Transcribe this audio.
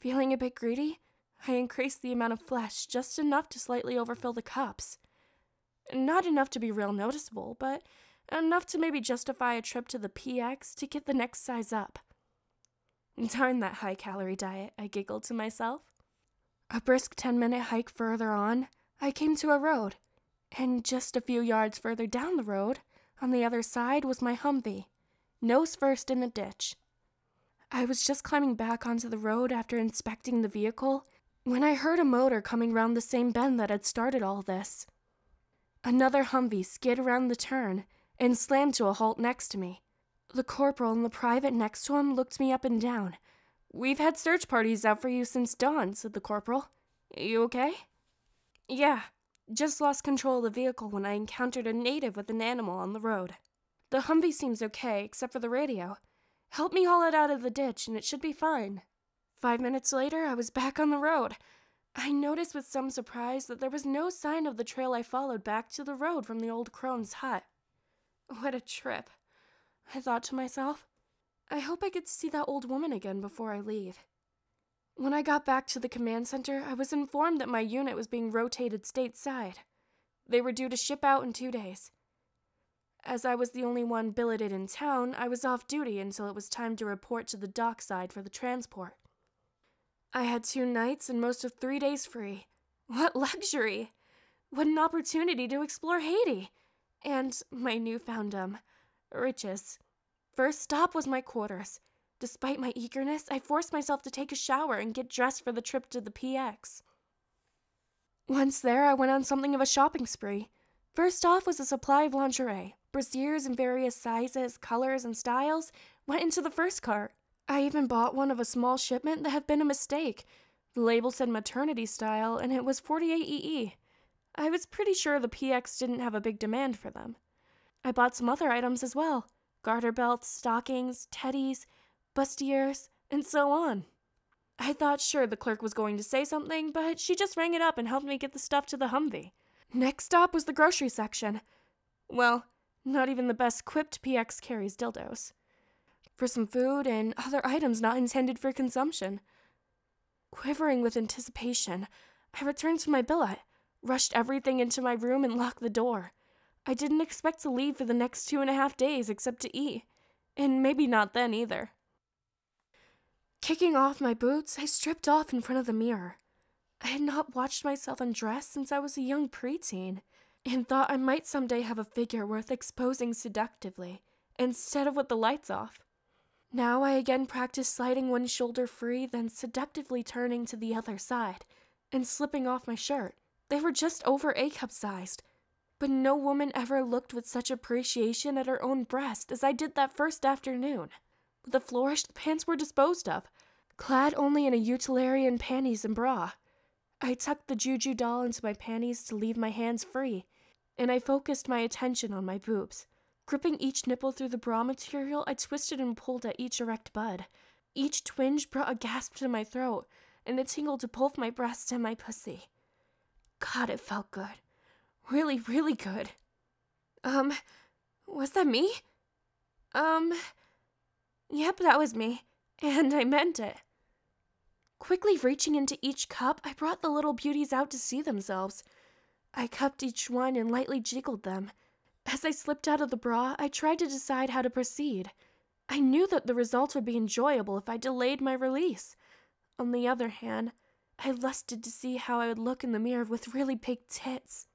Feeling a bit greedy, I increased the amount of flesh just enough to slightly overfill the cups. Not enough to be real noticeable, but enough to maybe justify a trip to the PX to get the next size up. Darn that high-calorie diet, I giggled to myself. A brisk 10-minute hike further on, I came to a road, and just a few yards further down the road, on the other side was my Humvee, nose first in the ditch. I was just climbing back onto the road after inspecting the vehicle when I heard a motor coming round the same bend that had started all this. Another Humvee skid around the turn and slammed to a halt next to me. The corporal and the private next to him looked me up and down. "We've had search parties out for you since dawn," said the corporal. "You okay?" "Yeah, just lost control of the vehicle when I encountered a native with an animal on the road. The Humvee seems okay, except for the radio. Help me haul it out of the ditch and it should be fine." 5 minutes later, I was back on the road. I noticed with some surprise that there was no sign of the trail I followed back to the road from the old crone's hut. What a trip, I thought to myself. I hope I get to see that old woman again before I leave. When I got back to the command center, I was informed that my unit was being rotated stateside. They were due to ship out in 2 days. As I was the only one billeted in town, I was off duty until it was time to report to the dockside for the transport. I had 2 nights and most of 3 days free. What luxury! What an opportunity to explore Haiti! And my newfound, riches. First stop was my quarters. Despite my eagerness, I forced myself to take a shower and get dressed for the trip to the PX. Once there, I went on something of a shopping spree. First off was a supply of lingerie. Brasiers in various sizes, colors, and styles went into the first cart. I even bought one of a small shipment that had been a mistake. The label said maternity style, and it was 48 EE. I was pretty sure the PX didn't have a big demand for them. I bought some other items as well. Garter belts, stockings, teddies, bustiers, and so on. I thought sure the clerk was going to say something, but she just rang it up and helped me get the stuff to the Humvee. Next stop was the grocery section. Well, not even the best equipped PX carries dildos. For some food and other items not intended for consumption. Quivering with anticipation, I returned to my billet, rushed everything into my room and locked the door. I didn't expect to leave for the next 2.5 days except to eat, and maybe not then either. Kicking off my boots, I stripped off in front of the mirror. I had not watched myself undress since I was a young preteen, and thought I might someday have a figure worth exposing seductively, instead of with the lights off. Now I again practiced sliding one shoulder free, then seductively turning to the other side, and slipping off my shirt. They were just over A-cup sized, but no woman ever looked with such appreciation at her own breast as I did that first afternoon. With a flourish, the pants were disposed of, clad only in a utilitarian panties and bra. I tucked the Juju doll into my panties to leave my hands free, and I focused my attention on my boobs. Gripping each nipple through the bra material, I twisted and pulled at each erect bud. Each twinge brought a gasp to my throat, and a tingle to both my breasts and my pussy. God, it felt good. Really, really good. Was that me? Yep, that was me. And I meant it. Quickly reaching into each cup, I brought the little beauties out to see themselves. I cupped each one and lightly jiggled them. As I slipped out of the bra, I tried to decide how to proceed. I knew that the result would be enjoyable if I delayed my release. On the other hand, I lusted to see how I would look in the mirror with really big tits.